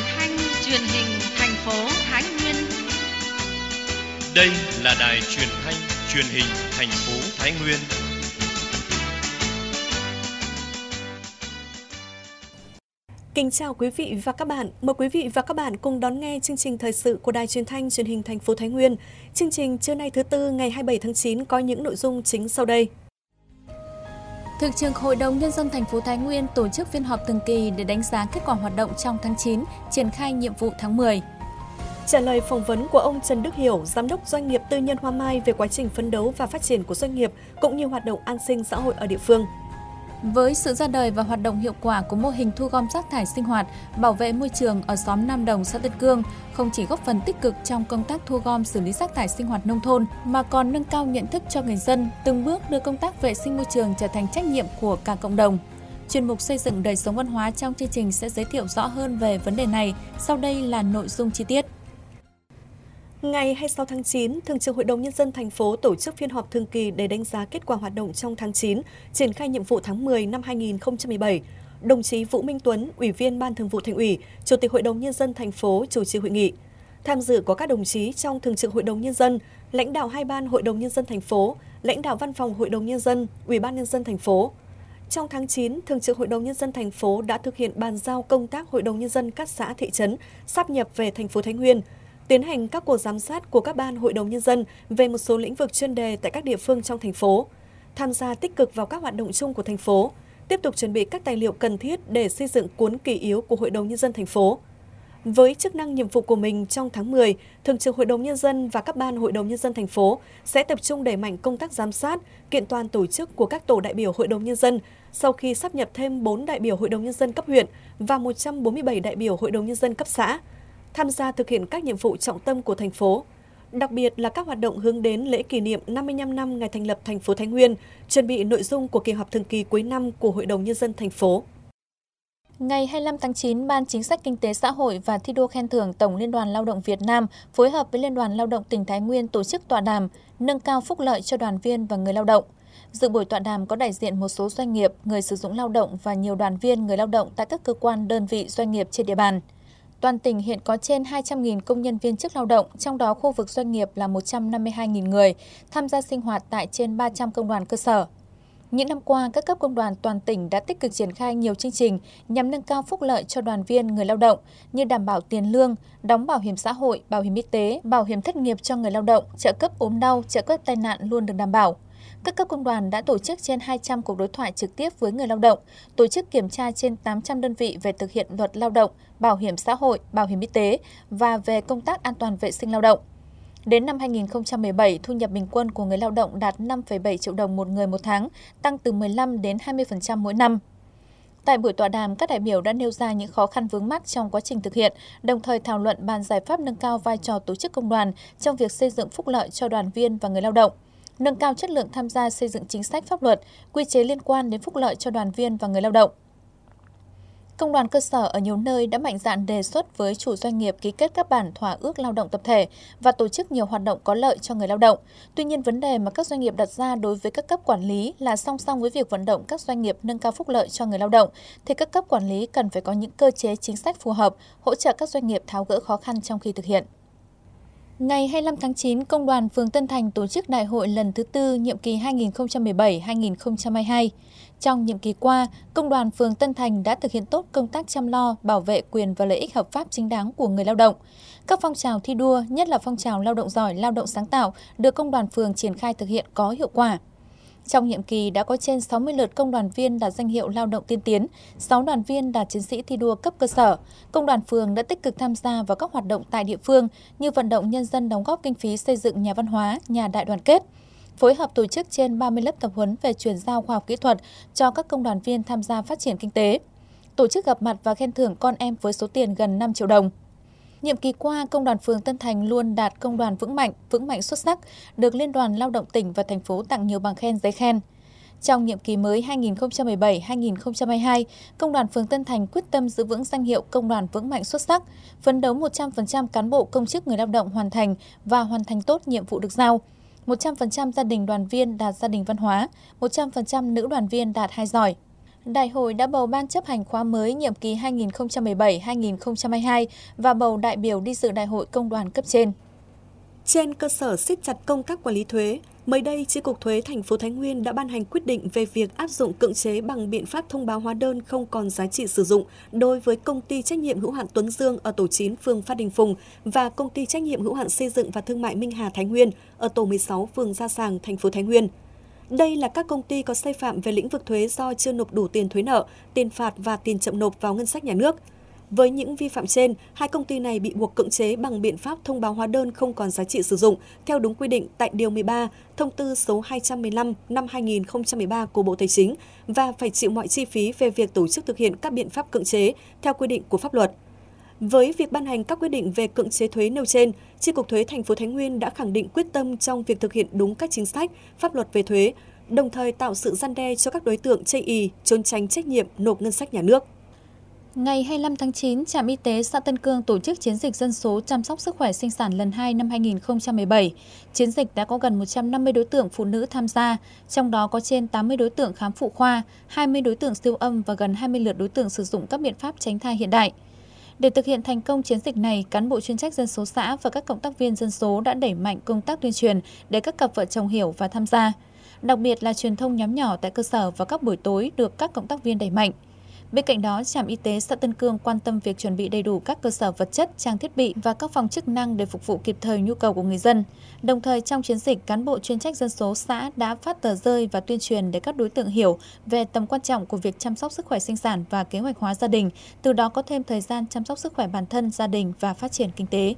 thanh truyền hình thành phố Thái Nguyên. Đây là đài truyền thanh truyền hình thành phố Thái Nguyên. Kính chào quý vị và các bạn. Mời quý vị và các bạn cùng đón nghe chương trình thời sự của Đài Truyền thanh Truyền hình thành phố Thái Nguyên. Chương trình trưa nay thứ Tư ngày 27 tháng 9 có những nội dung chính sau đây. Thường trực Hội đồng Nhân dân thành phố Thái Nguyên tổ chức phiên họp thường kỳ để đánh giá kết quả hoạt động trong tháng 9, triển khai nhiệm vụ tháng 10. Trả lời phỏng vấn của ông Trần Đức Hiểu, Giám đốc Doanh nghiệp Tư nhân Hoa Mai về quá trình phấn đấu và phát triển của doanh nghiệp cũng như hoạt động an sinh xã hội ở địa phương. Với sự ra đời và hoạt động hiệu quả của mô hình thu gom rác thải sinh hoạt, bảo vệ môi trường ở xóm Nam Đồng, xã Tân Cương không chỉ góp phần tích cực trong công tác thu gom xử lý rác thải sinh hoạt nông thôn mà còn nâng cao nhận thức cho người dân, từng bước đưa công tác vệ sinh môi trường trở thành trách nhiệm của cả cộng đồng. Chuyên mục xây dựng đời sống văn hóa trong chương trình sẽ giới thiệu rõ hơn về vấn đề này. Sau đây là nội dung chi tiết. Ngày 26 tháng 9, Thường trực Hội đồng Nhân dân thành phố tổ chức phiên họp thường kỳ để đánh giá kết quả hoạt động trong tháng 9, triển khai nhiệm vụ tháng 10 năm 2017. Đồng chí Vũ Minh Tuấn, Ủy viên Ban Thường vụ Thành ủy, Chủ tịch Hội đồng Nhân dân thành phố chủ trì hội nghị. Tham dự có các đồng chí trong Thường trực Hội đồng Nhân dân, lãnh đạo hai ban Hội đồng Nhân dân thành phố, lãnh đạo Văn phòng Hội đồng Nhân dân, Ủy ban Nhân dân thành phố. Trong tháng 9, Thường trực Hội đồng Nhân dân thành phố đã thực hiện bàn giao công tác Hội đồng Nhân dân các xã thị trấn sáp nhập về thành phố Thái Nguyên, tiến hành các cuộc giám sát của các ban Hội đồng Nhân dân về một số lĩnh vực chuyên đề tại các địa phương trong thành phố, tham gia tích cực vào các hoạt động chung của thành phố, tiếp tục chuẩn bị các tài liệu cần thiết để xây dựng cuốn kỷ yếu của Hội đồng Nhân dân thành phố. Với chức năng nhiệm vụ của mình trong tháng 10, Thường trực Hội đồng Nhân dân và các ban Hội đồng Nhân dân thành phố sẽ tập trung đẩy mạnh công tác giám sát, kiện toàn tổ chức của các tổ đại biểu Hội đồng Nhân dân sau khi sáp nhập thêm 4 đại biểu Hội đồng Nhân dân cấp huyện và 147 đại biểu Hội đồng Nhân dân cấp xã, tham gia thực hiện các nhiệm vụ trọng tâm của thành phố, đặc biệt là các hoạt động hướng đến lễ kỷ niệm 55 năm ngày thành lập thành phố Thái Nguyên, chuẩn bị nội dung của kỳ họp thường kỳ cuối năm của Hội đồng Nhân dân thành phố. Ngày 25 tháng 9, Ban Chính sách Kinh tế Xã hội và Thi đua khen thưởng Tổng Liên đoàn Lao động Việt Nam phối hợp với Liên đoàn Lao động tỉnh Thái Nguyên tổ chức tọa đàm nâng cao phúc lợi cho đoàn viên và người lao động. Dự buổi tọa đàm có đại diện một số doanh nghiệp, người sử dụng lao động và nhiều đoàn viên người lao động tại các cơ quan, đơn vị, doanh nghiệp trên địa bàn. Toàn tỉnh hiện có trên 200.000 công nhân viên chức lao động, trong đó khu vực doanh nghiệp là 152.000 người, tham gia sinh hoạt tại trên 300 công đoàn cơ sở. Những năm qua, các cấp công đoàn toàn tỉnh đã tích cực triển khai nhiều chương trình nhằm nâng cao phúc lợi cho đoàn viên người lao động như đảm bảo tiền lương, đóng bảo hiểm xã hội, bảo hiểm y tế, bảo hiểm thất nghiệp cho người lao động, trợ cấp ốm đau, trợ cấp tai nạn luôn được đảm bảo. Các cấp công đoàn đã tổ chức trên 200 cuộc đối thoại trực tiếp với người lao động, tổ chức kiểm tra trên 800 đơn vị về thực hiện luật lao động, bảo hiểm xã hội, bảo hiểm y tế và về công tác an toàn vệ sinh lao động. Đến năm 2017, thu nhập bình quân của người lao động đạt 5,7 triệu đồng một người một tháng, tăng từ 15 đến 20% mỗi năm. Tại buổi tọa đàm, các đại biểu đã nêu ra những khó khăn vướng mắc trong quá trình thực hiện, đồng thời thảo luận bàn giải pháp nâng cao vai trò tổ chức công đoàn trong việc xây dựng phúc lợi cho đoàn viên và người lao động, nâng cao chất lượng tham gia xây dựng chính sách pháp luật, quy chế liên quan đến phúc lợi cho đoàn viên và người lao động. Công đoàn cơ sở ở nhiều nơi đã mạnh dạn đề xuất với chủ doanh nghiệp ký kết các bản thỏa ước lao động tập thể và tổ chức nhiều hoạt động có lợi cho người lao động. Tuy nhiên, vấn đề mà các doanh nghiệp đặt ra đối với các cấp quản lý là song song với việc vận động các doanh nghiệp nâng cao phúc lợi cho người lao động, thì các cấp quản lý cần phải có những cơ chế chính sách phù hợp, hỗ trợ các doanh nghiệp tháo gỡ khó khăn trong khi thực hiện. Ngày 25 tháng 9, Công đoàn phường Tân Thành tổ chức đại hội lần thứ 4 nhiệm kỳ 2017-2022. Trong nhiệm kỳ qua, Công đoàn phường Tân Thành đã thực hiện tốt công tác chăm lo, bảo vệ quyền và lợi ích hợp pháp chính đáng của người lao động. Các phong trào thi đua, nhất là phong trào lao động giỏi, lao động sáng tạo, được Công đoàn phường triển khai thực hiện có hiệu quả. Trong nhiệm kỳ đã có trên 60 lượt công đoàn viên đạt danh hiệu lao động tiên tiến, 6 đoàn viên đạt chiến sĩ thi đua cấp cơ sở. Công đoàn phường đã tích cực tham gia vào các hoạt động tại địa phương như vận động nhân dân đóng góp kinh phí xây dựng nhà văn hóa, nhà đại đoàn kết, phối hợp tổ chức trên 30 lớp tập huấn về chuyển giao khoa học kỹ thuật cho các công đoàn viên tham gia phát triển kinh tế, tổ chức gặp mặt và khen thưởng con em với số tiền gần 5 triệu đồng. Nhiệm kỳ qua, Công đoàn phường Tân Thành luôn đạt công đoàn vững mạnh xuất sắc, được Liên đoàn Lao động tỉnh và thành phố tặng nhiều bằng khen, giấy khen. Trong nhiệm kỳ mới 2017-2022, Công đoàn phường Tân Thành quyết tâm giữ vững danh hiệu Công đoàn vững mạnh xuất sắc, phấn đấu 100% cán bộ công chức người lao động hoàn thành tốt nhiệm vụ được giao. 100% gia đình đoàn viên đạt gia đình văn hóa, 100% nữ đoàn viên đạt 2 giỏi. Đại hội đã bầu Ban chấp hành khóa mới nhiệm kỳ 2017-2022 và bầu đại biểu đi dự đại hội công đoàn cấp trên. Trên cơ sở siết chặt công tác quản lý thuế, mới đây, Chi cục Thuế thành phố Thái Nguyên đã ban hành quyết định về việc áp dụng cưỡng chế bằng biện pháp thông báo hóa đơn không còn giá trị sử dụng đối với công ty trách nhiệm hữu hạn Tuấn Dương ở tổ 9 phường Phát Đình Phùng và công ty trách nhiệm hữu hạn xây dựng và thương mại Minh Hà Thái Nguyên ở tổ 16 phường Gia Sàng, thành phố Thái Nguyên. Đây là các công ty có sai phạm về lĩnh vực thuế do chưa nộp đủ tiền thuế nợ, tiền phạt và tiền chậm nộp vào ngân sách nhà nước. Với những vi phạm trên, hai công ty này bị buộc cưỡng chế bằng biện pháp thông báo hóa đơn không còn giá trị sử dụng theo đúng quy định tại Điều 13, Thông tư số 215 năm 2013 của Bộ Tài chính và phải chịu mọi chi phí về việc tổ chức thực hiện các biện pháp cưỡng chế theo quy định của pháp luật. Với việc ban hành các quyết định về cưỡng chế thuế nêu trên, Chi cục Thuế thành phố Thái Nguyên đã khẳng định quyết tâm trong việc thực hiện đúng các chính sách, pháp luật về thuế, đồng thời tạo sự răn đe cho các đối tượng chây ỳ, trốn tránh trách nhiệm nộp ngân sách nhà nước. Ngày 25 tháng 9, Trạm Y tế xã Tân Cương tổ chức chiến dịch dân số chăm sóc sức khỏe sinh sản lần 2 năm 2017. Chiến dịch đã có gần 150 đối tượng phụ nữ tham gia, trong đó có trên 80 đối tượng khám phụ khoa, 20 đối tượng siêu âm và gần 20 lượt đối tượng sử dụng các biện pháp tránh thai hiện đại. Để thực hiện thành công chiến dịch này, cán bộ chuyên trách dân số xã và các cộng tác viên dân số đã đẩy mạnh công tác tuyên truyền để các cặp vợ chồng hiểu và tham gia. Đặc biệt là truyền thông nhóm nhỏ tại cơ sở và các buổi tối được các cộng tác viên đẩy mạnh. Bên cạnh đó, Trạm Y tế xã Tân Cương quan tâm việc chuẩn bị đầy đủ các cơ sở vật chất, trang thiết bị và các phòng chức năng để phục vụ kịp thời nhu cầu của người dân. Đồng thời, trong chiến dịch, cán bộ chuyên trách dân số xã đã phát tờ rơi và tuyên truyền để các đối tượng hiểu về tầm quan trọng của việc chăm sóc sức khỏe sinh sản và kế hoạch hóa gia đình, từ đó có thêm thời gian chăm sóc sức khỏe bản thân, gia đình và phát triển kinh tế.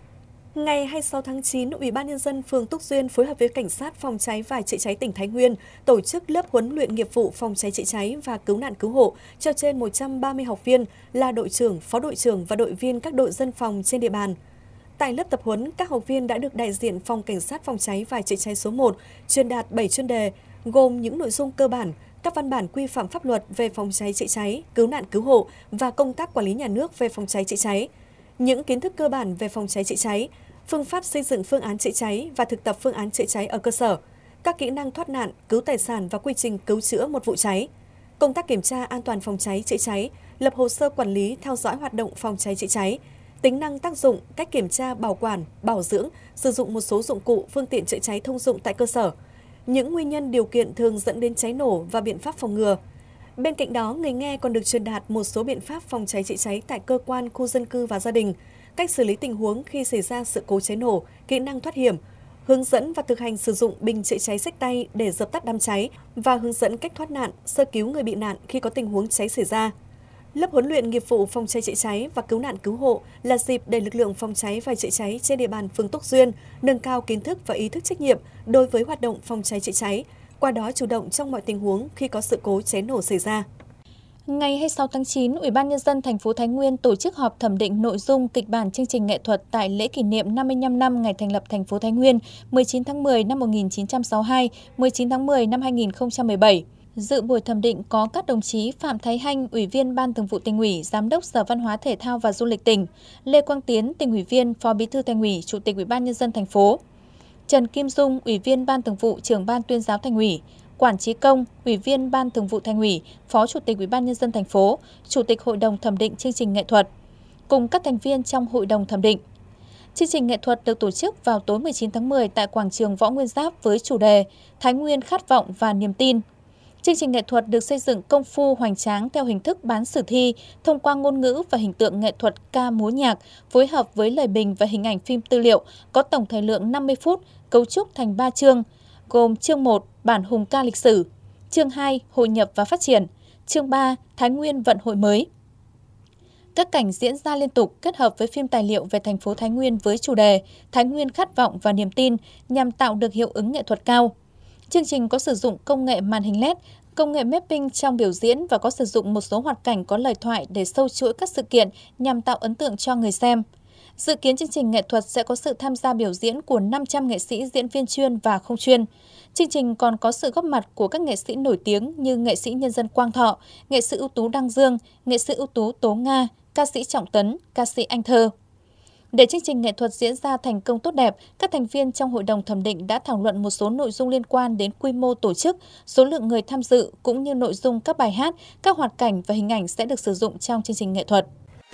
Ngày 26 tháng 9, Ủy ban Nhân dân phường Túc Duyên phối hợp với Cảnh sát phòng cháy và chữa cháy tỉnh Thái Nguyên tổ chức lớp huấn luyện nghiệp vụ phòng cháy chữa cháy và cứu nạn cứu hộ cho trên 130 học viên là đội trưởng, phó đội trưởng và đội viên các đội dân phòng trên địa bàn. Tại lớp tập huấn, các học viên đã được đại diện Phòng Cảnh sát phòng cháy và chữa cháy số 1 truyền đạt 7 chuyên đề, gồm những nội dung cơ bản, các văn bản quy phạm pháp luật về phòng cháy chữa cháy, cứu nạn cứu hộ và công tác quản lý nhà nước về phòng cháy chữa cháy, những kiến thức cơ bản về phòng cháy chữa cháy, phương pháp xây dựng phương án chữa cháy và thực tập phương án chữa cháy ở cơ sở, các kỹ năng thoát nạn, cứu tài sản và quy trình cứu chữa một vụ cháy, công tác kiểm tra an toàn phòng cháy chữa cháy, lập hồ sơ quản lý theo dõi hoạt động phòng cháy chữa cháy, tính năng tác dụng, cách kiểm tra bảo quản, bảo dưỡng, sử dụng một số dụng cụ, phương tiện chữa cháy thông dụng tại cơ sở, những nguyên nhân điều kiện thường dẫn đến cháy nổ và biện pháp phòng ngừa. Bên cạnh đó, người nghe còn được truyền đạt một số biện pháp phòng cháy chữa cháy tại cơ quan, khu dân cư và gia đình, cách xử lý tình huống khi xảy ra sự cố cháy nổ, kỹ năng thoát hiểm, hướng dẫn và thực hành sử dụng bình chữa cháy xách tay để dập tắt đám cháy và hướng dẫn cách thoát nạn, sơ cứu người bị nạn khi có tình huống cháy xảy ra. Lớp huấn luyện nghiệp vụ phòng cháy chữa cháy và cứu nạn cứu hộ là dịp để lực lượng phòng cháy và chữa cháy trên địa bàn phường Túc Duyên nâng cao kiến thức và ý thức trách nhiệm đối với hoạt động phòng cháy chữa cháy, qua đó chủ động trong mọi tình huống khi có sự cố cháy nổ xảy ra. Ngày 26 tháng 9, Ủy ban Nhân dân thành phố Thái Nguyên tổ chức họp thẩm định nội dung kịch bản chương trình nghệ thuật tại lễ kỷ niệm 55 năm ngày thành lập thành phố Thái Nguyên 19 tháng 10 năm 1962, 19 tháng 10 năm 2017. Dự buổi thẩm định có các đồng chí Phạm Thái Hanh, Ủy viên Ban Thường vụ Tỉnh ủy, Giám đốc Sở Văn hóa Thể thao và Du lịch tỉnh, Lê Quang Tiến, Tỉnh ủy viên, Phó Bí thư Thành ủy, Chủ tịch Ủy ban Nhân dân thành phố, Trần Kim Dung, Ủy viên Ban Thường vụ, Trưởng Ban Tuyên giáo Thành ủy, Quản Trí Công, Ủy viên Ban Thường vụ Thành ủy, Phó Chủ tịch Ủy ban Nhân dân thành phố, Chủ tịch Hội đồng thẩm định chương trình nghệ thuật, cùng các thành viên trong Hội đồng thẩm định. Chương trình nghệ thuật được tổ chức vào tối 19 tháng 10 tại quảng trường Võ Nguyên Giáp với chủ đề Thái Nguyên khát vọng và niềm tin. Chương trình nghệ thuật được xây dựng công phu hoành tráng theo hình thức bán sử thi, thông qua ngôn ngữ và hình tượng nghệ thuật ca múa nhạc, phối hợp với lời bình và hình ảnh phim tư liệu, có tổng thời lượng 50 phút, cấu trúc thành 3 chương, gồm chương 1, bản hùng ca lịch sử, chương 2, hội nhập và phát triển, chương 3, Thái Nguyên vận hội mới. Các cảnh diễn ra liên tục kết hợp với phim tài liệu về thành phố Thái Nguyên với chủ đề Thái Nguyên khát vọng và niềm tin nhằm tạo được hiệu ứng nghệ thuật cao. Chương trình có sử dụng công nghệ màn hình LED, công nghệ mapping trong biểu diễn và có sử dụng một số hoạt cảnh có lời thoại để sâu chuỗi các sự kiện nhằm tạo ấn tượng cho người xem. Dự kiến chương trình nghệ thuật sẽ có sự tham gia biểu diễn của 500 nghệ sĩ diễn viên chuyên và không chuyên. Chương trình còn có sự góp mặt của các nghệ sĩ nổi tiếng như nghệ sĩ nhân dân Quang Thọ, nghệ sĩ ưu tú Đăng Dương, nghệ sĩ ưu tú Tố Nga, ca sĩ Trọng Tấn, ca sĩ Anh Thơ. Để chương trình nghệ thuật diễn ra thành công tốt đẹp, các thành viên trong hội đồng thẩm định đã thảo luận một số nội dung liên quan đến quy mô tổ chức, số lượng người tham dự cũng như nội dung các bài hát, các hoạt cảnh và hình ảnh sẽ được sử dụng trong chương trình nghệ thuật.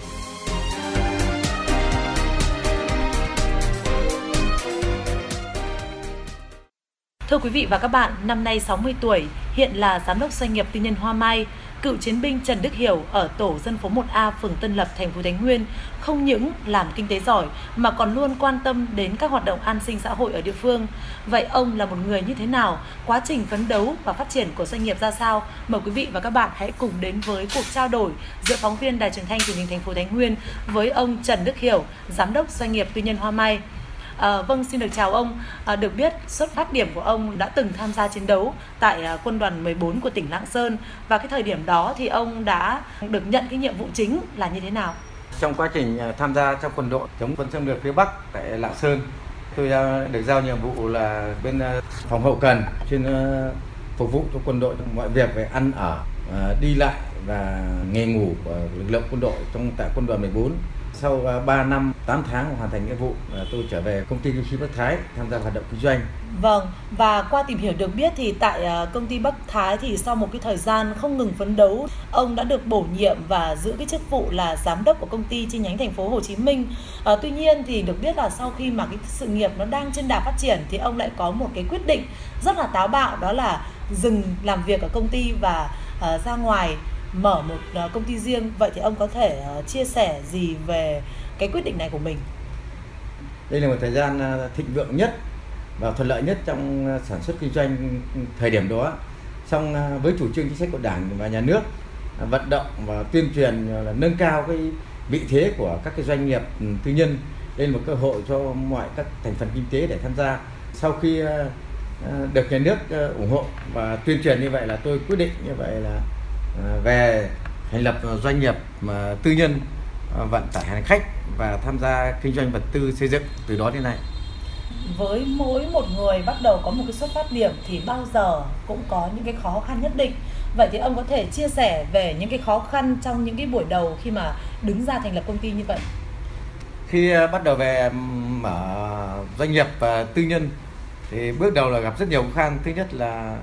Thưa quý vị và các bạn, năm nay 60 tuổi, hiện là giám đốc doanh nghiệp tư nhân Hoa Mai, cựu chiến binh Trần Đức Hiểu ở tổ dân phố 1A, phường Tân Lập, thành phố Thái Nguyên không những làm kinh tế giỏi mà còn luôn quan tâm đến các hoạt động an sinh xã hội ở địa phương. Vậy ông là một người như thế nào? Quá trình phấn đấu và phát triển của doanh nghiệp ra sao? Mời quý vị và các bạn hãy cùng đến với cuộc trao đổi giữa phóng viên Đài Truyền thanh Truyền hình thành phố Thái Nguyên với ông Trần Đức Hiểu, giám đốc doanh nghiệp tư nhân Hoa Mai. Vâng, xin được chào ông. Được biết, xuất phát điểm của ông đã từng tham gia chiến đấu tại quân đoàn 14 của tỉnh Lạng Sơn, và cái thời điểm đó thì ông đã được nhận cái nhiệm vụ chính là như thế nào? Trong quá trình tham gia trong quân đội chống quân xâm lược phía Bắc tại Lạng Sơn, tôi được giao nhiệm vụ là bên phòng hậu cần, chuyên phục vụ cho quân đội trong mọi việc về ăn ở, đi lại và nghề ngủ của lực lượng quân đội tại quân đoàn 14. Sau 3 năm 8 tháng hoàn thành nghĩa vụ, tôi trở về công ty Kim Khí Bắc Thái tham gia hoạt động kinh doanh. Vâng, và qua tìm hiểu được biết thì tại công ty Bắc Thái thì sau một cái thời gian không ngừng phấn đấu, ông đã được bổ nhiệm và giữ cái chức vụ là giám đốc của công ty chi nhánh thành phố Hồ Chí Minh. Tuy nhiên thì được biết là sau khi mà cái sự nghiệp nó đang trên đà phát triển thì ông lại có một cái quyết định rất là táo bạo, đó là dừng làm việc ở công ty và ra ngoài mở một công ty riêng. Vậy thì ông có thể chia sẻ gì về cái quyết định này của mình? Đây là một thời gian thịnh vượng nhất và thuận lợi nhất trong sản xuất kinh doanh thời điểm đó. Song với chủ trương chính sách của Đảng và Nhà nước vận động và tuyên truyền là nâng cao cái vị thế của các cái doanh nghiệp tư nhân, đây là một cơ hội cho mọi các thành phần kinh tế để tham gia. Sau khi được nhà nước ủng hộ và tuyên truyền như vậy là tôi quyết định như vậy là về thành lập doanh nghiệp tư nhân vận tải hành khách và tham gia kinh doanh vật tư xây dựng từ đó đến nay. Với mỗi một người bắt đầu có một cái xuất phát điểm thì bao giờ cũng có những cái khó khăn nhất định. Vậy thì ông có thể chia sẻ về những cái khó khăn trong những cái buổi đầu khi mà đứng ra thành lập công ty như vậy? Khi bắt đầu về mở doanh nghiệp tư nhân thì bước đầu là gặp rất nhiều khó khăn. Thứ nhất là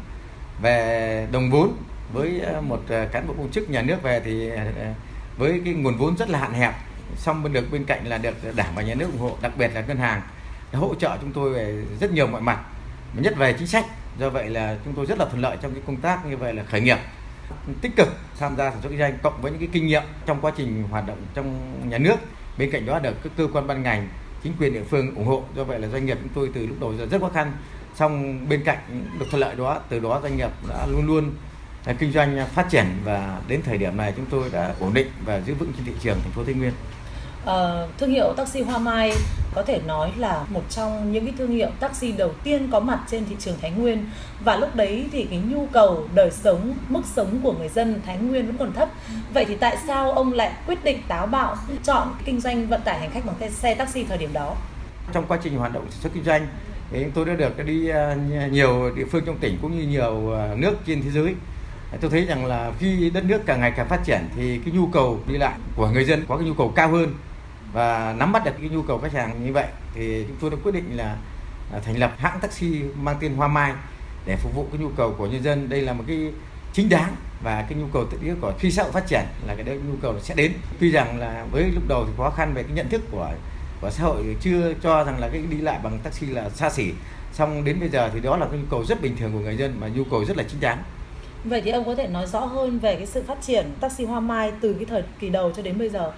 về đồng vốn. Với một cán bộ công chức nhà nước về thì với cái nguồn vốn rất là hạn hẹp, song bên cạnh là được Đảng và Nhà nước ủng hộ, đặc biệt là ngân hàng hỗ trợ chúng tôi về rất nhiều mọi mặt, nhất về chính sách. Do vậy là chúng tôi rất là thuận lợi trong cái công tác như vậy là khởi nghiệp, tích cực tham gia sản xuất kinh doanh, cộng với những cái kinh nghiệm trong quá trình hoạt động trong nhà nước. Bên cạnh đó được các cơ quan ban ngành, chính quyền địa phương ủng hộ. Do vậy là doanh nghiệp chúng tôi từ lúc đầu giờ rất khó khăn, song bên cạnh được thuận lợi đó, từ đó doanh nghiệp đã luôn luôn kinh doanh phát triển và đến thời điểm này chúng tôi đã ổn định và giữ vững trên thị trường thành phố Thái Nguyên. Thương hiệu taxi Hoa Mai có thể nói là một trong những cái thương hiệu taxi đầu tiên có mặt trên thị trường Thái Nguyên, và lúc đấy thì cái nhu cầu đời sống, mức sống của người dân Thái Nguyên vẫn còn thấp. Vậy thì tại sao ông lại quyết định táo bạo chọn kinh doanh vận tải hành khách bằng xe taxi thời điểm đó? Trong quá trình hoạt động sản xuất kinh doanh thì tôi đã được đi nhiều địa phương trong tỉnh cũng như nhiều nước trên thế giới. Tôi thấy rằng là khi đất nước càng ngày càng phát triển thì cái nhu cầu đi lại của người dân có cái nhu cầu cao hơn, và nắm bắt được cái nhu cầu khách hàng như vậy thì chúng tôi đã quyết định là thành lập hãng taxi mang tên Hoa Mai để phục vụ cái nhu cầu của nhân dân. Đây là một cái chính đáng và cái nhu cầu tự nhiên của khi xã hội phát triển là cái nhu cầu sẽ đến. Tuy rằng là với lúc đầu thì khó khăn về cái nhận thức của xã hội, chưa cho rằng là cái đi lại bằng taxi là xa xỉ, song đến bây giờ thì đó là cái nhu cầu rất bình thường của người dân mà nhu cầu rất là chính đáng. Vậy thì ông có thể nói rõ hơn về cái sự phát triển taxi Hoa Mai từ cái thời kỳ đầu cho đến bây giờ?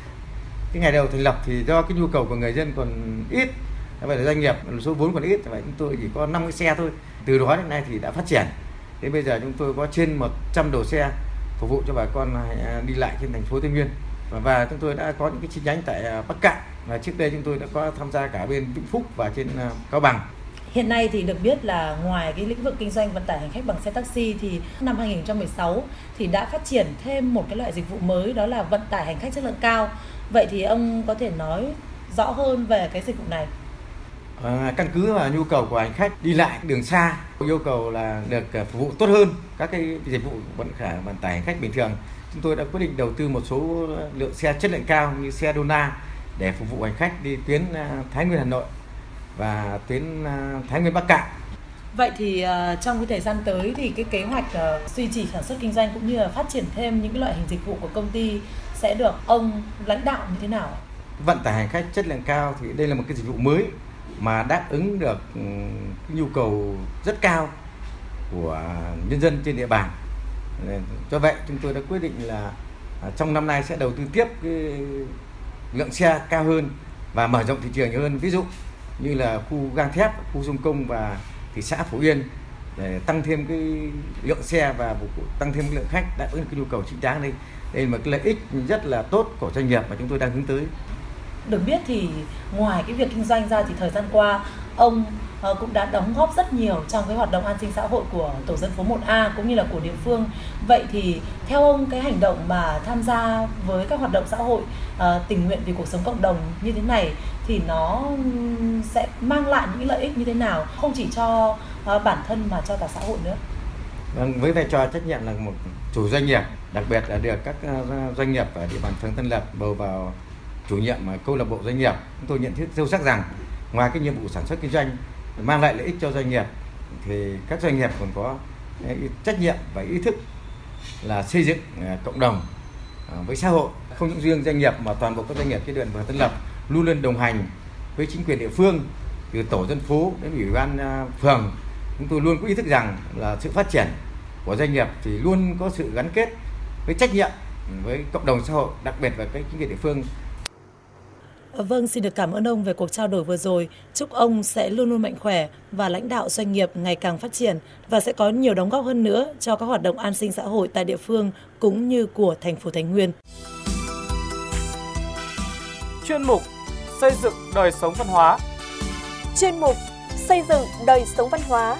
Cái ngày đầu thành lập thì do cái nhu cầu của người dân còn ít, vậy là doanh nghiệp số vốn còn ít, vậy chúng tôi chỉ có 50 xe thôi. Từ đó đến nay thì đã phát triển. Đến bây giờ chúng tôi có trên 100 đầu xe phục vụ cho bà con đi lại trên thành phố Thái Nguyên. Và chúng tôi đã có những cái chi nhánh tại Bắc Kạn, và trước đây chúng tôi đã có tham gia cả bên Vĩnh Phúc và trên Cao Bằng. Hiện nay thì được biết là ngoài cái lĩnh vực kinh doanh vận tải hành khách bằng xe taxi thì năm 2016 thì đã phát triển thêm một cái loại dịch vụ mới, đó là vận tải hành khách chất lượng cao. Vậy thì ông có thể nói rõ hơn về cái dịch vụ này? Căn cứ vào nhu cầu của hành khách đi lại đường xa, yêu cầu là được phục vụ tốt hơn các cái dịch vụ vận tải hành khách bình thường. Chúng tôi đã quyết định đầu tư một số lượng xe chất lượng cao như xe Dona, để phục vụ hành khách đi tuyến Thái Nguyên Hà Nội và tuyến Thái Nguyên Bắc Kạn. Vậy thì trong cái thời gian tới thì cái kế hoạch duy trì sản xuất kinh doanh cũng như là phát triển thêm những cái loại hình dịch vụ của công ty sẽ được ông lãnh đạo như thế nào? Vận tải hành khách chất lượng cao thì đây là một cái dịch vụ mới mà đáp ứng được cái nhu cầu rất cao của nhân dân trên địa bàn. Do vậy chúng tôi đã quyết định là trong năm nay sẽ đầu tư tiếp cái lượng xe cao hơn và mở rộng thị trường nhiều hơn, ví dụ như là khu gang thép, khu Sông Công và thị xã Phổ Yên để tăng thêm cái lượng xe và tăng thêm cái lượng khách đáp ứng cái nhu cầu chính đáng. Đây là một cái lợi ích rất là tốt của doanh nghiệp mà chúng tôi đang hướng tới. Được biết thì ngoài cái việc kinh doanh ra thì thời gian qua ông cũng đã đóng góp rất nhiều trong cái hoạt động an sinh xã hội của tổ dân phố 1A cũng như là của địa phương. Vậy thì theo ông cái hành động mà tham gia với các hoạt động xã hội tình nguyện vì cuộc sống cộng đồng như thế này thì nó sẽ mang lại những lợi ích như thế nào, không chỉ cho bản thân mà cho cả xã hội nữa? Vâng, với vai trò trách nhiệm là một chủ doanh nghiệp, đặc biệt là được các doanh nghiệp ở địa bàn phường Tân Lập bầu vào chủ nhiệm câu lạc bộ doanh nghiệp, chúng tôi nhận thức sâu sắc rằng ngoài cái nhiệm vụ sản xuất kinh doanh mang lại lợi ích cho doanh nghiệp thì các doanh nghiệp còn có trách nhiệm và ý thức là xây dựng cộng đồng với xã hội. Không những riêng doanh nghiệp mà toàn bộ các doanh nghiệp trên địa bàn phường Tân Lập luôn luôn đồng hành với chính quyền địa phương, từ tổ dân phố đến ủy ban phường. Chúng tôi luôn có ý thức rằng là sự phát triển của doanh nghiệp thì luôn có sự gắn kết với trách nhiệm với cộng đồng xã hội, đặc biệt là cái chính quyền địa phương. Vâng, xin được cảm ơn ông về cuộc trao đổi vừa rồi. Chúc ông sẽ luôn luôn mạnh khỏe và lãnh đạo doanh nghiệp ngày càng phát triển và sẽ có nhiều đóng góp hơn nữa cho các hoạt động an sinh xã hội tại địa phương cũng như của thành phố Thái Nguyên. Chuyên mục Xây dựng đời sống văn hóa. Chuyên mục Xây dựng đời sống văn hóa.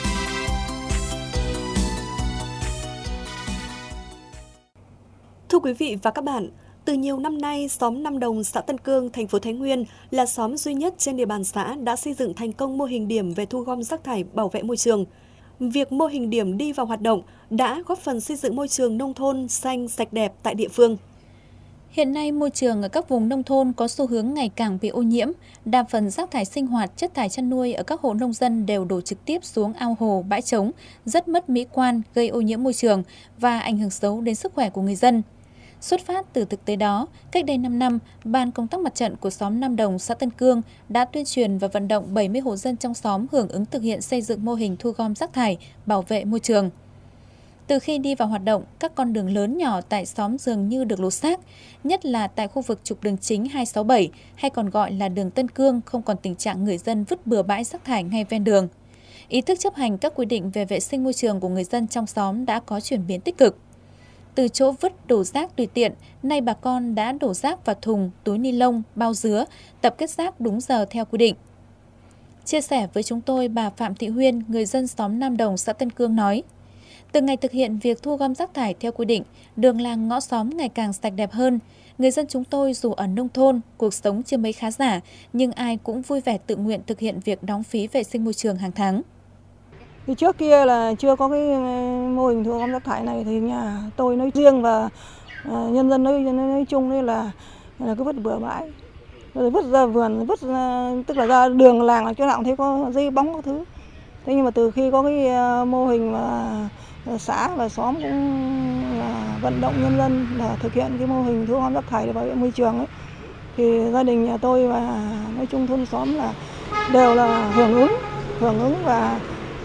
Thưa quý vị và các bạn, từ nhiều năm nay, xóm Nam Đồng, xã Tân Cương, thành phố Thái Nguyên là xóm duy nhất trên địa bàn xã đã xây dựng thành công mô hình điểm về thu gom rác thải bảo vệ môi trường. Việc mô hình điểm đi vào hoạt động đã góp phần xây dựng môi trường nông thôn xanh, sạch đẹp tại địa phương. Hiện nay, môi trường ở các vùng nông thôn có xu hướng ngày càng bị ô nhiễm. Đa phần rác thải sinh hoạt, chất thải chăn nuôi ở các hộ nông dân đều đổ trực tiếp xuống ao hồ, bãi trống, rất mất mỹ quan, gây ô nhiễm môi trường và ảnh hưởng xấu đến sức khỏe của người dân. Xuất phát từ thực tế đó, cách đây 5 năm, Ban công tác mặt trận của xóm Nam Đồng, xã Tân Cương đã tuyên truyền và vận động 70 hộ dân trong xóm hưởng ứng thực hiện xây dựng mô hình thu gom rác thải, bảo vệ môi trường. Từ khi đi vào hoạt động, các con đường lớn nhỏ tại xóm dường như được lột xác, nhất là tại khu vực trục đường chính 267 hay còn gọi là đường Tân Cương, không còn tình trạng người dân vứt bừa bãi rác thải ngay ven đường. Ý thức chấp hành các quy định về vệ sinh môi trường của người dân trong xóm đã có chuyển biến tích cực. Từ chỗ vứt đổ rác tùy tiện, nay bà con đã đổ rác vào thùng, túi ni lông, bao dứa, tập kết rác đúng giờ theo quy định. Chia sẻ với chúng tôi, bà Phạm Thị Huyên, người dân xóm Nam Đồng, xã Tân Cương nói, từ ngày thực hiện việc thu gom rác thải theo quy định, đường làng ngõ xóm ngày càng sạch đẹp hơn. Người dân chúng tôi dù ở nông thôn, cuộc sống chưa mấy khá giả, nhưng ai cũng vui vẻ tự nguyện thực hiện việc đóng phí vệ sinh môi trường hàng tháng. Thì trước kia là chưa có cái mô hình thu gom rác thải này thì nhà tôi nói riêng và nhân dân nói chung đấy là cứ vứt bừa bãi, rồi vứt ra vườn, vứt ra, tức là ra đường làng là chỗ nào cũng thấy có dây bóng các thứ. Thế nhưng mà từ khi có cái mô hình mà xã và xóm cũng là vận động nhân dân là thực hiện cái mô hình thu gom rác thải để bảo vệ môi trường ấy, thì gia đình nhà tôi và nói chung thôn xóm là đều là hưởng ứng và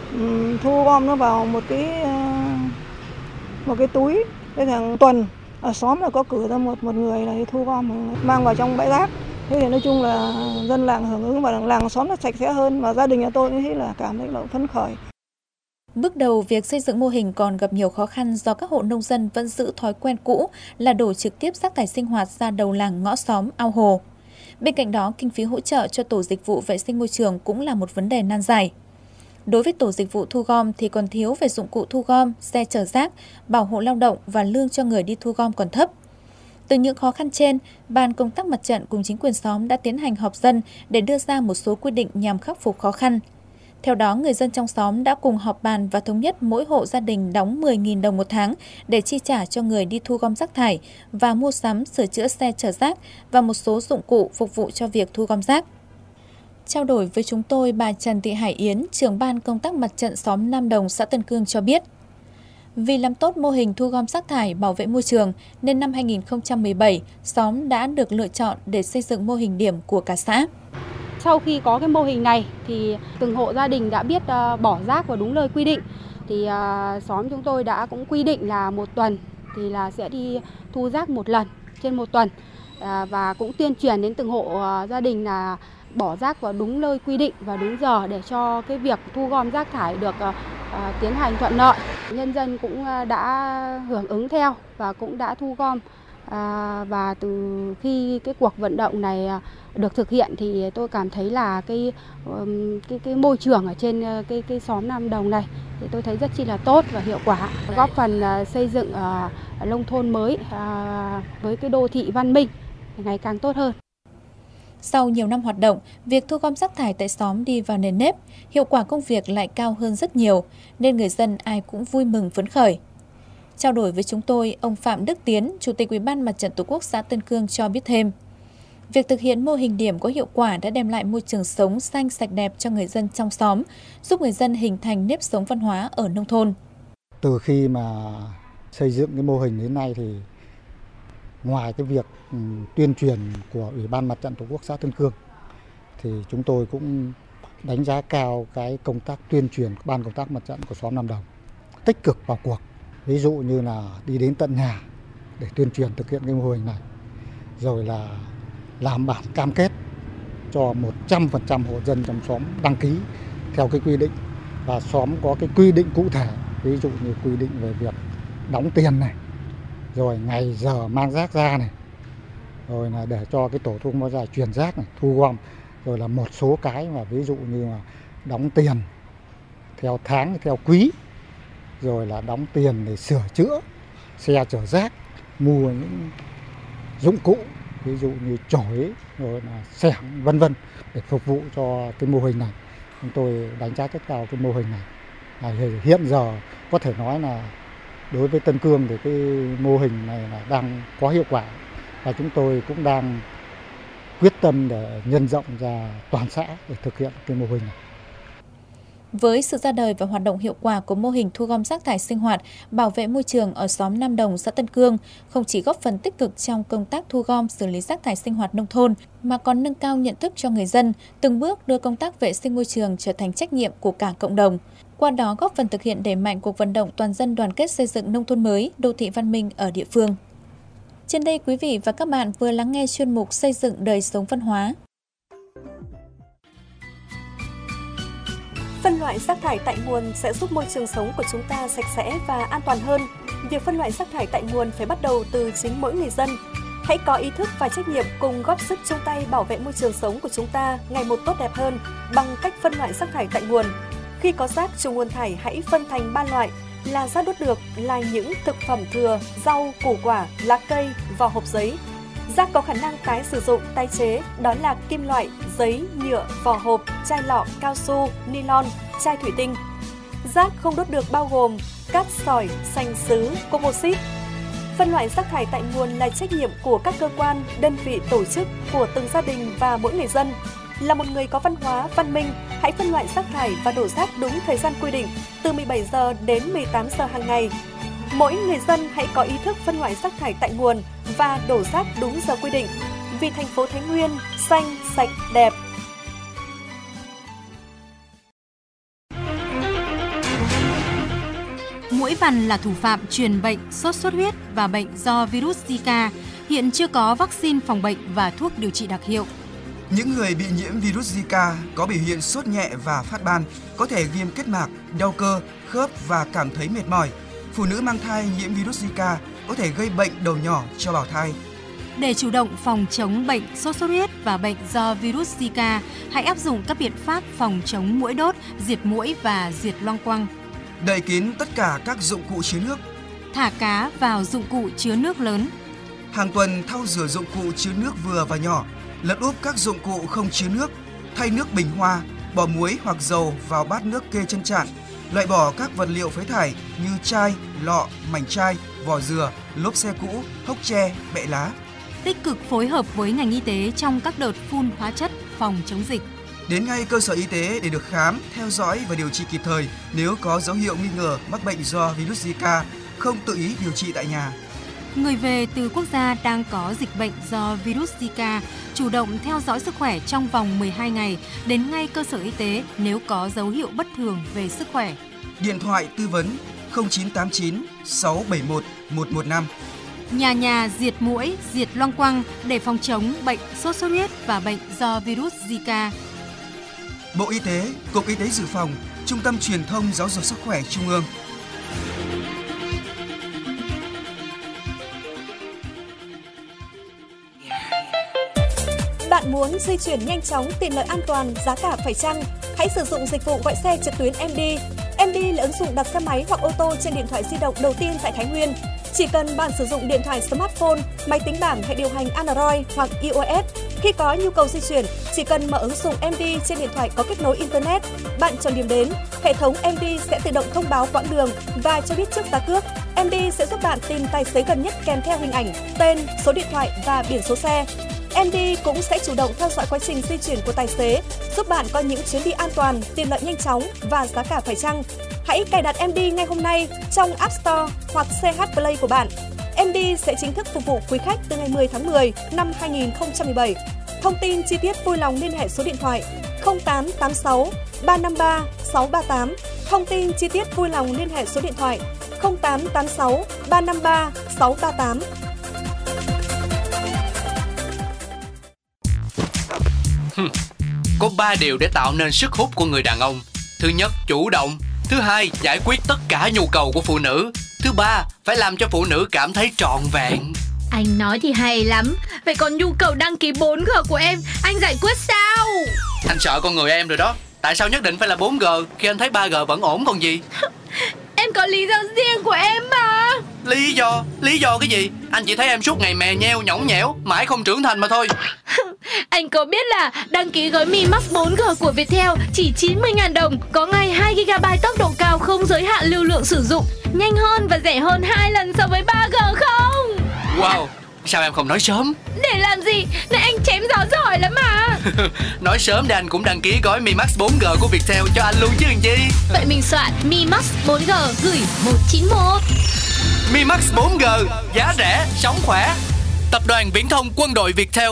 thu gom nó vào một cái túi. Thế hàng tuần ở xóm là có cử ra một người là đi thu gom mang vào trong bãi rác. Thế thì nói chung là dân làng hưởng ứng và làng xóm nó sạch sẽ hơn, và gia đình nhà tôi thấy là cảm thấy là phấn khởi. Bước đầu, việc xây dựng mô hình còn gặp nhiều khó khăn do các hộ nông dân vẫn giữ thói quen cũ là đổ trực tiếp rác thải sinh hoạt ra đầu làng, ngõ xóm, ao hồ. Bên cạnh đó, kinh phí hỗ trợ cho tổ dịch vụ vệ sinh môi trường cũng là một vấn đề nan giải. Đối với tổ dịch vụ thu gom thì còn thiếu về dụng cụ thu gom, xe chở rác, bảo hộ lao động và lương cho người đi thu gom còn thấp. Từ những khó khăn trên, Ban công tác mặt trận cùng chính quyền xóm đã tiến hành họp dân để đưa ra một số quy định nhằm khắc phục khó khăn. Theo đó, người dân trong xóm đã cùng họp bàn và thống nhất mỗi hộ gia đình đóng 10.000 đồng một tháng để chi trả cho người đi thu gom rác thải và mua sắm sửa chữa xe chở rác và một số dụng cụ phục vụ cho việc thu gom rác. Trao đổi với chúng tôi, bà Trần Thị Hải Yến, trưởng ban công tác mặt trận xóm Nam Đồng, xã Tân Cương cho biết, vì làm tốt mô hình thu gom rác thải bảo vệ môi trường nên năm 2017, xóm đã được lựa chọn để xây dựng mô hình điểm của cả xã. Sau khi có cái mô hình này thì từng hộ gia đình đã biết bỏ rác vào đúng nơi quy định. Thì xóm chúng tôi đã cũng quy định là một tuần thì là sẽ đi thu rác một lần trên một tuần, và cũng tuyên truyền đến từng hộ gia đình là bỏ rác vào đúng nơi quy định và đúng giờ để cho cái việc thu gom rác thải được tiến hành thuận lợi. Nhân dân cũng đã hưởng ứng theo và cũng đã thu gom, và từ khi cái cuộc vận động này được thực hiện thì tôi cảm thấy là cái môi trường ở trên cái xóm Nam Đồng này thì tôi thấy rất chi là tốt và hiệu quả, góp phần xây dựng nông thôn mới với cái đô thị văn minh ngày càng tốt hơn. Sau nhiều năm hoạt động, việc thu gom rác thải tại xóm đi vào nền nếp, hiệu quả công việc lại cao hơn rất nhiều, nên người dân ai cũng vui mừng phấn khởi. Trao đổi với chúng tôi, ông Phạm Đức Tiến, Chủ tịch Ủy ban Mặt trận Tổ quốc xã Tân Cương cho biết thêm, việc thực hiện mô hình điểm có hiệu quả đã đem lại môi trường sống xanh sạch đẹp cho người dân trong xóm, giúp người dân hình thành nếp sống văn hóa ở nông thôn. Từ khi mà xây dựng cái mô hình đến nay thì ngoài cái việc tuyên truyền của Ủy ban Mặt trận Tổ quốc xã Tân Cương thì chúng tôi cũng đánh giá cao cái công tác tuyên truyền của ban công tác mặt trận của xóm Nam Đồng, tích cực vào cuộc. Ví dụ như là đi đến tận nhà để tuyên truyền thực hiện cái mô hình này, rồi là làm bản cam kết cho 100% hộ dân trong xóm đăng ký theo cái quy định, và xóm có cái quy định cụ thể, ví dụ như quy định về việc đóng tiền này, rồi ngày giờ mang rác ra này, rồi là để cho cái tổ thu gom rác truyền rác này, thu gom, rồi là một số cái mà ví dụ như là đóng tiền theo tháng, theo quý, rồi là đóng tiền để sửa chữa xe chở rác, mua những dụng cụ ví dụ như chổi, rồi là xẻng vân vân để phục vụ cho cái mô hình này. Chúng tôi đánh giá rất cao cái mô hình này. Hiện giờ có thể nói là đối với Tân Cương thì cái mô hình này là đang có hiệu quả, và chúng tôi cũng đang quyết tâm để nhân rộng ra toàn xã để thực hiện cái mô hình này. Với sự ra đời và hoạt động hiệu quả của mô hình thu gom rác thải sinh hoạt, bảo vệ môi trường ở xóm Nam Đồng, xã Tân Cương, không chỉ góp phần tích cực trong công tác thu gom xử lý rác thải sinh hoạt nông thôn, mà còn nâng cao nhận thức cho người dân, từng bước đưa công tác vệ sinh môi trường trở thành trách nhiệm của cả cộng đồng. Qua đó góp phần thực hiện đẩy mạnh cuộc vận động toàn dân đoàn kết xây dựng nông thôn mới, đô thị văn minh ở địa phương. Trên đây, quý vị và các bạn vừa lắng nghe chuyên mục Xây dựng đời sống văn hóa. Phân loại rác thải tại nguồn sẽ giúp môi trường sống của chúng ta sạch sẽ và an toàn hơn. Việc phân loại rác thải tại nguồn phải bắt đầu từ chính mỗi người dân. Hãy có ý thức và trách nhiệm cùng góp sức chung tay bảo vệ môi trường sống của chúng ta ngày một tốt đẹp hơn bằng cách phân loại rác thải tại nguồn. Khi có rác trùng nguồn thải, hãy phân thành 3 loại là rác đốt được, là những thực phẩm thừa, rau, củ quả, lá cây, vỏ hộp giấy. Rác có khả năng tái sử dụng, tái chế, đó là kim loại, giấy, nhựa, vỏ hộp, chai lọ, cao su, nylon, chai thủy tinh. Rác không đốt được bao gồm cát sỏi, sành sứ, composite. Phân loại rác thải tại nguồn là trách nhiệm của các cơ quan, đơn vị, tổ chức, của từng gia đình và mỗi người dân. Là một người có văn hóa, văn minh, hãy phân loại rác thải và đổ rác đúng thời gian quy định, từ 17 giờ đến 18 giờ hàng ngày. Mỗi người dân hãy có ý thức phân loại rác thải tại nguồn và đổ rác đúng giờ quy định. Vì thành phố Thái Nguyên xanh, sạch, đẹp. Muỗi vằn là thủ phạm truyền bệnh sốt xuất huyết và bệnh do virus Zika. Hiện chưa có vaccine phòng bệnh và thuốc điều trị đặc hiệu. Những người bị nhiễm virus Zika có biểu hiện sốt nhẹ và phát ban, có thể viêm kết mạc, đau cơ, khớp và cảm thấy mệt mỏi. Phụ nữ mang thai nhiễm virus Zika có thể gây bệnh đầu nhỏ cho bào thai. Để chủ động phòng chống bệnh sốt xuất huyết và bệnh do virus Zika, hãy áp dụng các biện pháp phòng chống muỗi đốt, diệt muỗi và diệt loang quăng. Đậy kín tất cả các dụng cụ chứa nước. Thả cá vào dụng cụ chứa nước lớn. Hàng tuần thau rửa dụng cụ chứa nước vừa và nhỏ, lật úp các dụng cụ không chứa nước, thay nước bình hoa, bỏ muối hoặc dầu vào bát nước kê chân trạn, loại bỏ các vật liệu phế thải như chai, lọ, mảnh chai, vỏ dừa, lốp xe cũ, hốc tre, bẹ lá. Tích cực phối hợp với ngành y tế trong các đợt phun hóa chất phòng chống dịch. Đến ngay cơ sở y tế để được khám, theo dõi và điều trị kịp thời nếu có dấu hiệu nghi ngờ mắc bệnh do virus Zika, không tự ý điều trị tại nhà. Người về từ quốc gia đang có dịch bệnh do virus Zika chủ động theo dõi sức khỏe trong vòng 12 ngày, đến ngay cơ sở y tế nếu có dấu hiệu bất thường về sức khỏe. Điện thoại tư vấn 0989 671 115. Nhà diệt muỗi, diệt loang quăng để phòng chống bệnh sốt xuất huyết và bệnh do virus Zika. Bộ Y tế, Cục Y tế Dự phòng, Trung tâm Truyền thông Giáo dục Sức khỏe Trung ương. Bạn muốn di chuyển nhanh chóng, tiện lợi an toàn, giá cả phải chăng? Hãy sử dụng dịch vụ gọi xe trực tuyến MD. MD là ứng dụng đặt xe máy hoặc ô tô trên điện thoại di động đầu tiên tại Thái Nguyên. Chỉ cần bạn sử dụng điện thoại smartphone, máy tính bảng hệ điều hành Android hoặc iOS. Khi có nhu cầu di chuyển, chỉ cần mở ứng dụng MD trên điện thoại có kết nối Internet. Bạn chọn điểm đến, hệ thống MD sẽ tự động thông báo quãng đường và cho biết trước giá cước. MD sẽ giúp bạn tìm tài xế gần nhất kèm theo hình ảnh, tên, số điện thoại và biển số xe. MD cũng sẽ chủ động theo dõi quá trình di chuyển của tài xế, giúp bạn có những chuyến đi an toàn, tiện lợi nhanh chóng và giá cả phải chăng. Hãy cài đặt MD ngay hôm nay trong App Store hoặc CH Play của bạn. MD sẽ chính thức phục vụ quý khách từ ngày 10 tháng 10 năm 2017. Thông tin chi tiết vui lòng liên hệ số điện thoại 0886 353 638. Thông tin chi tiết vui lòng liên hệ số điện thoại 0886 353 638. Có 3 điều để tạo nên sức hút của người đàn ông. Thứ nhất, chủ động. Thứ hai, giải quyết tất cả nhu cầu của phụ nữ. Thứ ba, phải làm cho phụ nữ cảm thấy trọn vẹn. Anh nói thì hay lắm. Vậy còn nhu cầu đăng ký 4G của em, anh giải quyết sao? Anh sợ con người em rồi đó. Tại sao nhất định phải là 4G khi anh thấy 3G vẫn ổn còn gì? Em có lý do riêng của em mà. Lý do cái gì? Anh chỉ thấy em suốt ngày mè nheo nhõng nhẽo, mãi không trưởng thành mà thôi. Anh có biết là đăng ký gói Mi Max 4G của Viettel chỉ 90.000 đồng, có ngay 2GB tốc độ cao không giới hạn lưu lượng sử dụng, nhanh hơn và rẻ hơn 2 lần so với 3G không? Wow, sao em không nói sớm? Để làm gì? Này anh chém gió giỏi lắm mà. Nói sớm để anh cũng đăng ký gói Mi Max 4G của Viettel cho anh luôn chứ làm chi. Vậy mình soạn Mi Max 4G gửi 191. Mi Max 4G, giá rẻ, sống khỏe. Tập đoàn Viễn thông Quân đội Viettel.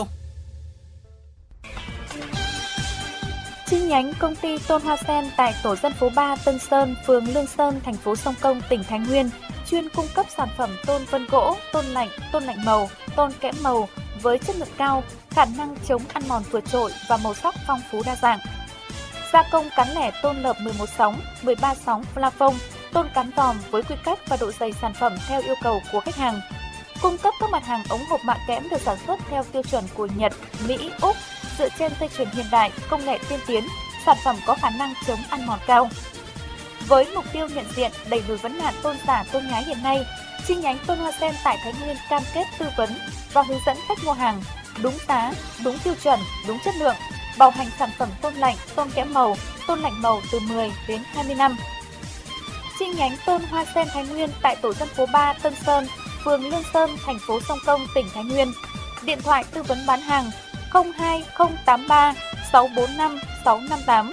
Chi nhánh công ty Tôn Hoa Sen tại tổ dân phố 3 Tân Sơn, phường Lương Sơn, thành phố Sông Công, tỉnh Thái Nguyên chuyên cung cấp sản phẩm tôn vân gỗ, tôn lạnh màu, tôn kẽm màu với chất lượng cao, khả năng chống ăn mòn vượt trội và màu sắc phong phú đa dạng. Gia công cán lẻ tôn lợp 11 sóng, 13 sóng plafond, tôn cán vòm với quy cách và độ dày sản phẩm theo yêu cầu của khách hàng. Cung cấp các mặt hàng ống hộp mạ kẽm được sản xuất theo tiêu chuẩn của Nhật, Mỹ, Úc, dựa trên dây chuyền hiện đại, công nghệ tiên tiến, sản phẩm có khả năng chống ăn mòn cao. Với mục tiêu nhận diện, đẩy lùi vấn nạn tôn giả tôn nhái hiện nay, chi nhánh Tôn Hoa Sen tại Thái Nguyên cam kết tư vấn và hướng dẫn khách mua hàng đúng giá, đúng tiêu chuẩn, đúng chất lượng, bảo hành sản phẩm tôn lạnh, tôn kẽm màu, tôn lạnh màu từ 10 đến 20 năm. Chi nhánh Tôn Hoa Sen Thái Nguyên tại tổ dân phố 3 Tân Sơn, phường Lương Sơn, thành phố Sông Công, tỉnh Thái Nguyên. Điện thoại tư vấn bán hàng 02083 645 658.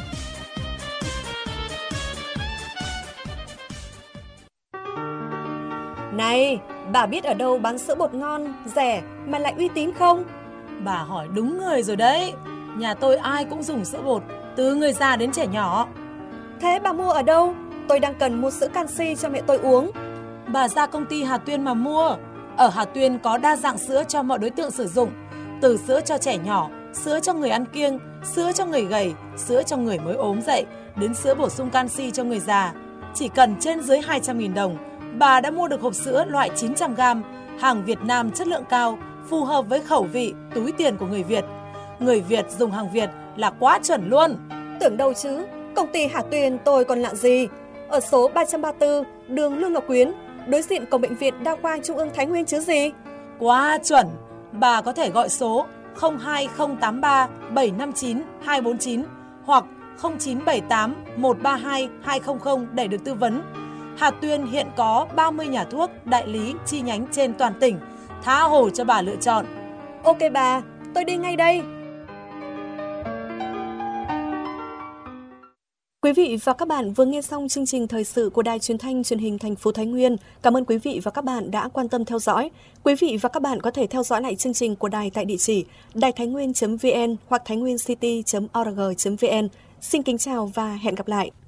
Này, bà biết ở đâu bán sữa bột ngon, rẻ mà lại uy tín không? Bà hỏi đúng người rồi đấy. Nhà tôi ai cũng dùng sữa bột, từ người già đến trẻ nhỏ. Thế bà mua ở đâu? Tôi đang cần mua sữa canxi cho mẹ tôi uống. Bà ra công ty Hà Tuyên mà mua. Ở Hà Tuyên có đa dạng sữa cho mọi đối tượng sử dụng, từ sữa cho trẻ nhỏ, sữa cho người ăn kiêng, sữa cho người gầy, sữa cho người mới ốm dậy, đến sữa bổ sung canxi cho người già. Chỉ cần trên dưới 200.000 đồng, bà đã mua được hộp sữa loại 900g, hàng Việt Nam chất lượng cao, phù hợp với khẩu vị, túi tiền của người Việt. Người Việt dùng hàng Việt là quá chuẩn luôn. Tưởng đâu chứ, công ty Hà Tuyên tôi còn lạ gì. Ở số 334, đường Lương Ngọc Quyến, đối diện cổng bệnh viện Đa khoa Trung ương Thái Nguyên chứ gì. Quá chuẩn. Bà có thể gọi số 02083 759 249 hoặc 0978 132 200 để được tư vấn. Hà Tuyên hiện có 30 nhà thuốc, đại lý, chi nhánh trên toàn tỉnh. Tha hồ cho bà lựa chọn. Ok bà, tôi đi ngay đây. Quý vị và các bạn vừa nghe xong chương trình thời sự của Đài Truyền thanh Truyền hình thành phố Thái Nguyên. Cảm ơn quý vị và các bạn đã quan tâm theo dõi. Quý vị và các bạn có thể theo dõi lại chương trình của đài tại địa chỉ đàitháinnguyên.vn hoặc thainwincity.org.vn. Xin kính chào và hẹn gặp lại.